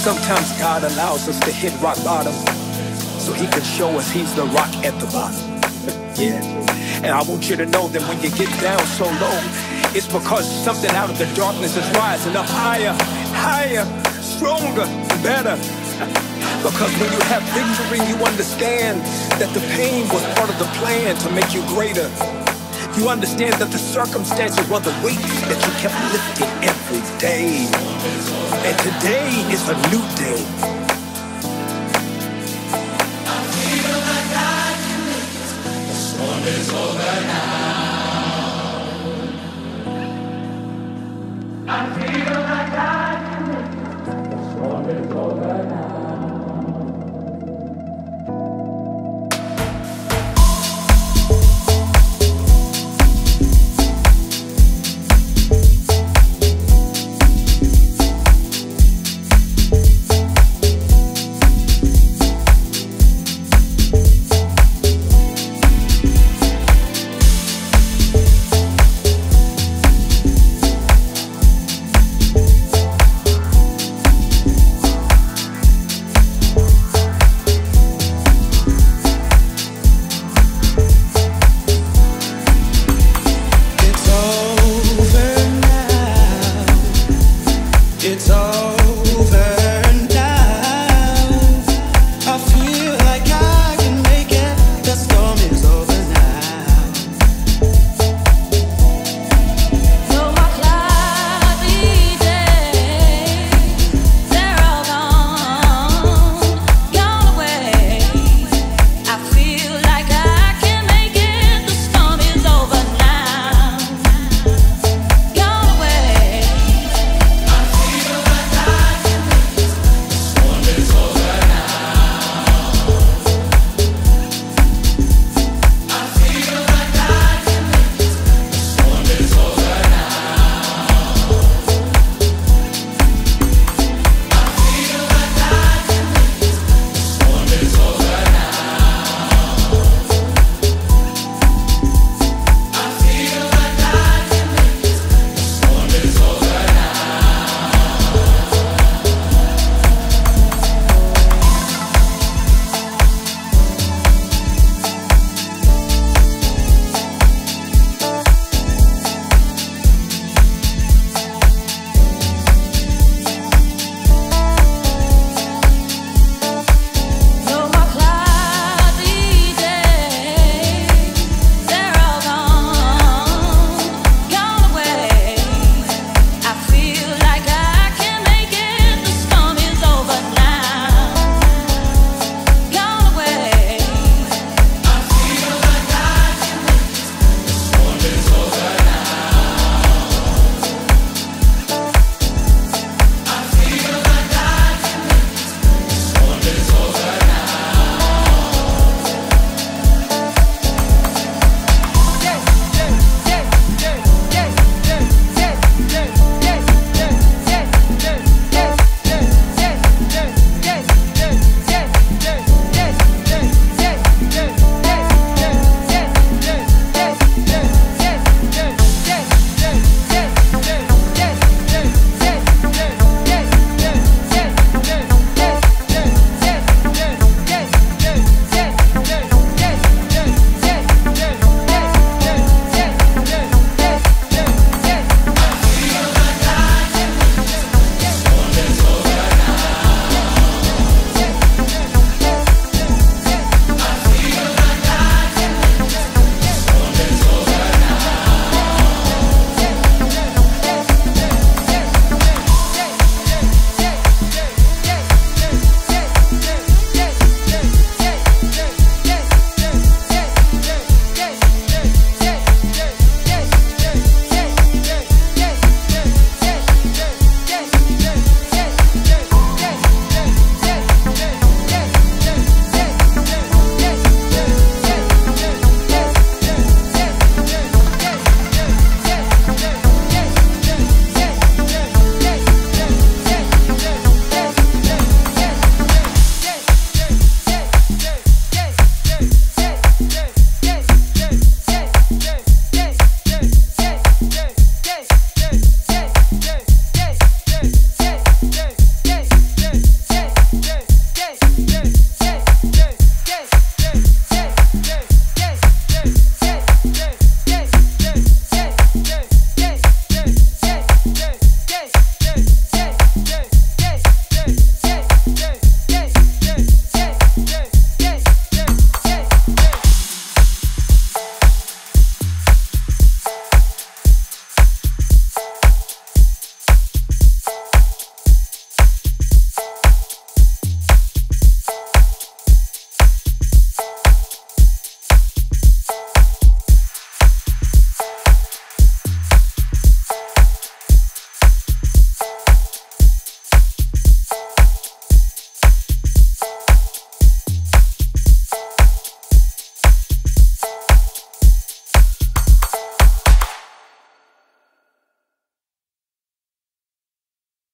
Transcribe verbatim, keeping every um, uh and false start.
Sometimes God allows us to hit rock bottom so he can show us he's the rock at the bottom. Yeah. And I want you to know that when you get down so low, it's because something out of the darkness is rising up higher, higher, stronger, better. Because when you have victory, you understand that the pain was part of the plan to make you greater. You understand that the circumstances were the weights that you kept lifting every day. And today is a new day. I feel like I can make it. The storm is over now.